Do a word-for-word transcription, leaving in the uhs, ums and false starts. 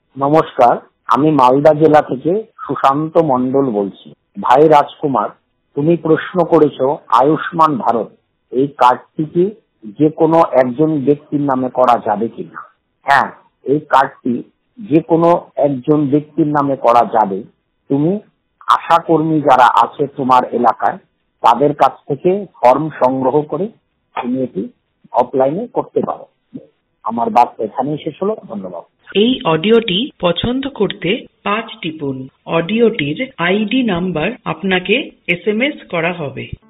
নমস্কার, আমি মালদা জেলা থেকে সুশান্ত মণ্ডল বলছি। ভাই রাজকুমার, তুমি প্রশ্ন করেছো আয়ুষ্মান ভারত এই কার্ডটি কি যে কোনো একজন ব্যক্তির নামে করা যাবে কিনা। হ্যাঁ, এই কার্ডটি যে কোনো একজন ব্যক্তির নামে করা যাবে। তুমি আশাকর্মী যারা আছে তোমার এলাকায় তাদের কাছ থেকে ফর্ম সংগ্রহ করে তুমি এটি অফলাইনে করতে পারো। আমার বার্তা এখানেই শেষ হলো। ধন্যবাদ। এই অডিওটি পছন্দ করতে পাঁচ টিপুন। অডিওটির আইডি নাম্বার আপনাকে এস এম এস করা হবে।